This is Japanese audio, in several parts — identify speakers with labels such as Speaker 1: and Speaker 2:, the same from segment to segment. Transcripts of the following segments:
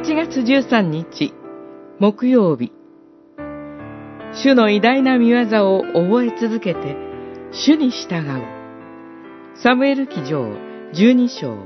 Speaker 1: 8月13日、木曜日。主の偉大な御業を覚え続けて、主に従う。サムエル記上12章。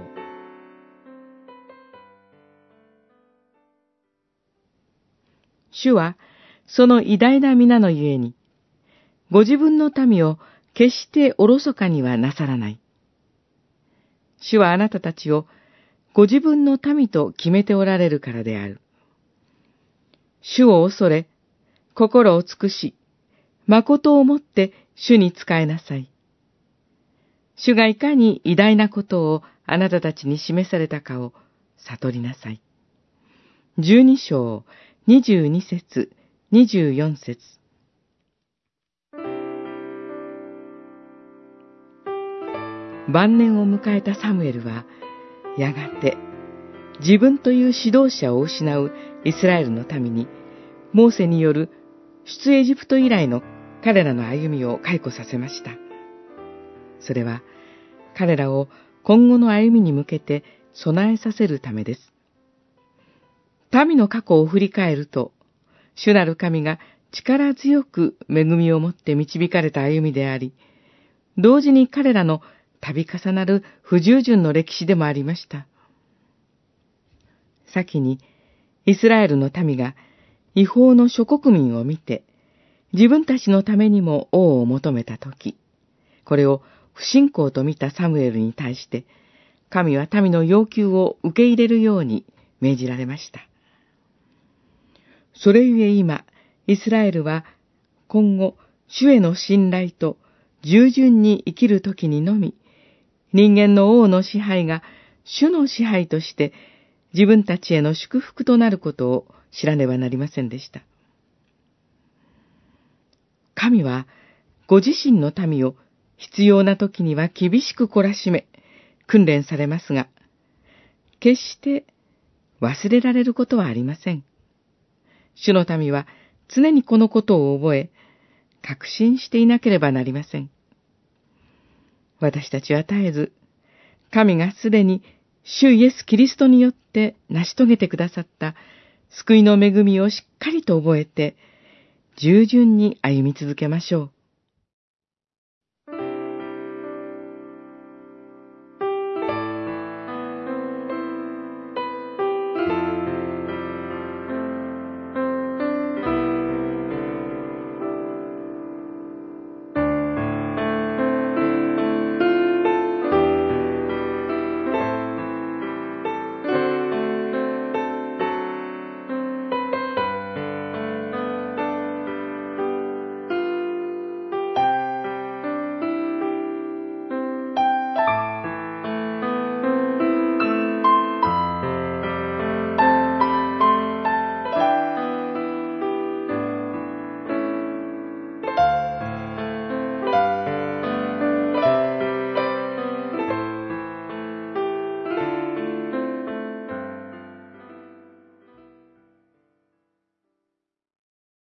Speaker 1: 主は、その偉大な皆のゆえに、ご自分の民を決しておろそかにはなさらない。主はあなたたちをご自分の民と決めておられるからである。主を恐れ、心を尽くし、誠をもって主に仕えなさい。主がいかに偉大なことをあなたたちに示されたかを悟りなさい。12章22節24節。晩年を迎えたサムエルは、やがて自分という指導者を失うイスラエルの民に、モーセによる出エジプト以来の彼らの歩みを回顧させました。それは彼らを今後の歩みに向けて備えさせるためです。民の過去を振り返ると、主なる神が力強く恵みをもって導かれた歩みであり、同時に彼らの度重なる不従順の歴史でもありました。先にイスラエルの民が違法の諸国民を見て、自分たちのためにも王を求めたとき、これを不信仰と見たサムエルに対して、神は民の要求を受け入れるように命じられました。それゆえ今、イスラエルは今後、主への信頼と従順に生きるときにのみ、人間の王の支配が主の支配として自分たちへの祝福となることを知らねばなりませんでした。神はご自身の民を必要な時には厳しく懲らしめ、訓練されますが、決して忘れられることはありません。主の民は常にこのことを覚え、確信していなければなりません。私たちは絶えず、神がすでに主イエス・キリストによって成し遂げてくださった救いの恵みをしっかりと覚えて、従順に歩み続けましょう。